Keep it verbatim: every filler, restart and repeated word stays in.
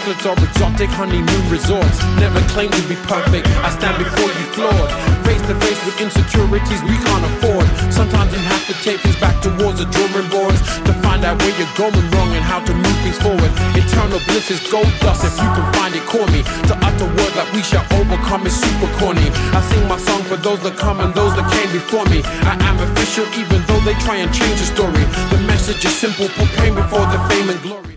chocolates or exotic honeymoon resorts. Never claim to be perfect, I stand before you flawed. Face to face with insecurities we can't afford. Sometimes you have to take things back towards the drawing boards to find out where you're going wrong and how to move things forward. Eternal bliss is gold dust, if you can find it, call me. To utter words like we shall overcome is super corny. I sing my song for those that come and those that came before me. I am official even though they try and change the story. The message is simple, proclaim before the fame and glory.